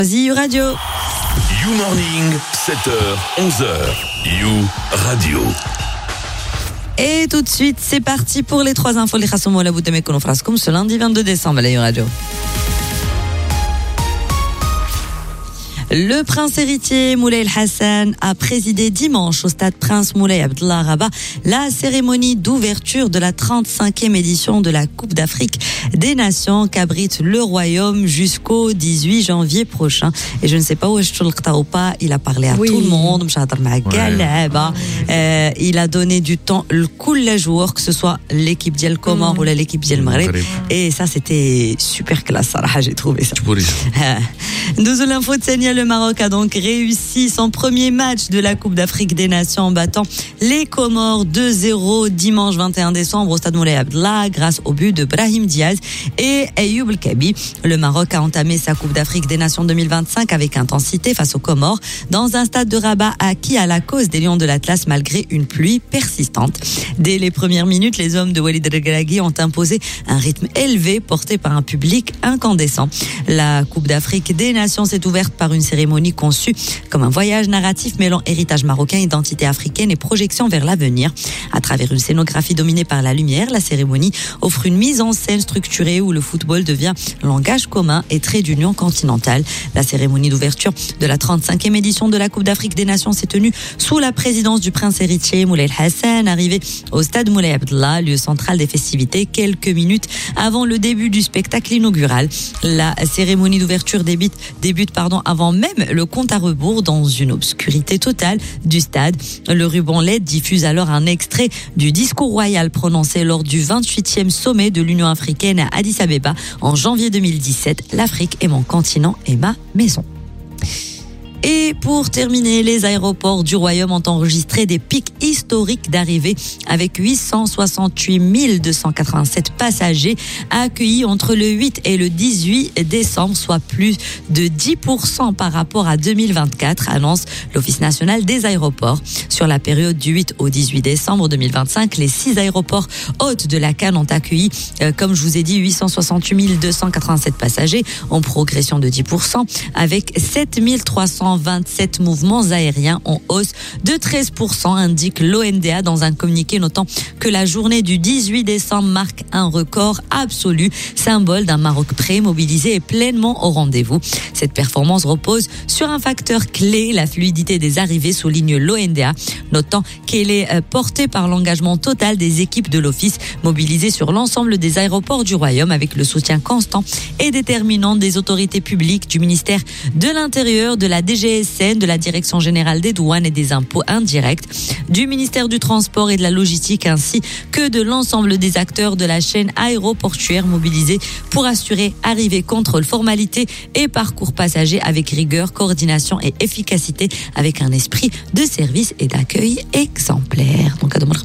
You Radio. You Morning, 7h, 11h. You Radio. Et tout de suite, c'est parti pour les 3 infos. Les Khassomo la Bouteme qu'on fera comme ce lundi 22 décembre à la You Radio. Le prince héritier Moulay Hassan a présidé dimanche au stade Prince Moulay Abdallah Rabat la cérémonie d'ouverture de la 35e édition de la Coupe d'Afrique des Nations qu'abrite le Royaume jusqu'au 18 janvier prochain. Et je ne sais pas où est-ce ou pas, il a parlé à tout le monde, il a donné du temps le coup les joueurs, que ce soit l'équipe d'El Comore ou l'équipe d'El Maghreb. Et ça, c'était super classe, j'ai trouvé ça. Nous l'info de Senia, le Maroc a donc réussi son premier match de la Coupe d'Afrique des Nations en battant les Comores 2-0 dimanche 21 décembre au stade Moulay Abdallah grâce au but de Brahim Diaz et Ayoub El Kabi. Le Maroc a entamé sa Coupe d'Afrique des Nations 2025 avec intensité face aux Comores dans un stade de Rabat acquis à la cause des Lions de l'Atlas malgré une pluie persistante. Dès les premières minutes, les hommes de Walid Regragui ont imposé un rythme élevé porté par un public incandescent. La Coupe d'Afrique des Nations s'est ouverte par une cérémonie conçue comme un voyage narratif mêlant héritage marocain, identité africaine et projection vers l'avenir. À travers une scénographie dominée par la lumière, la cérémonie offre une mise en scène structurée où le football devient langage commun et trait d'union continentale. La cérémonie d'ouverture de la 35e édition de la Coupe d'Afrique des Nations s'est tenue sous la présidence du prince héritier Moulay Hassan, arrivé au stade Moulay Abdallah, lieu central des festivités, quelques minutes avant le début du spectacle inaugural. La cérémonie d'ouverture débute avant même le compte à rebours dans une obscurité totale du stade. Le ruban LED diffuse alors un extrait du discours royal prononcé lors du 28e sommet de l'Union africaine à Addis Abeba en janvier 2017. L'Afrique est mon continent et ma maison. Et pour terminer, les aéroports du Royaume ont enregistré des pics historiques d'arrivée avec 868 287 passagers accueillis entre le 8 et le 18 décembre, soit plus de 10% par rapport à 2024, annonce l'Office national des aéroports. Sur la période du 8 au 18 décembre 2025, les 6 aéroports hôtes de la CAN ont accueilli, comme je vous ai dit, 868 287 passagers, en progression de 10%, avec 7327 mouvements aériens en hausse de 13%, indique l'ONDA dans un communiqué notant que la journée du 18 décembre marque un record absolu, symbole d'un Maroc prêt, mobilisé et pleinement au rendez-vous. Cette performance repose sur un facteur clé, la fluidité des arrivées, souligne l'ONDA, notant qu'elle est portée par l'engagement total des équipes de l'Office mobilisées sur l'ensemble des aéroports du Royaume avec le soutien constant et déterminant des autorités publiques, du ministère de l'Intérieur, de la DGSN, de la Direction générale des douanes et des impôts indirects, du ministère du Transport et de la Logistique ainsi que de l'ensemble des acteurs de la chaîne aéroportuaire mobilisés pour assurer arrivée, contrôle, formalité et parcours passagers avec rigueur, coordination et efficacité avec un esprit de service et d'accueil exemplaire. Donc,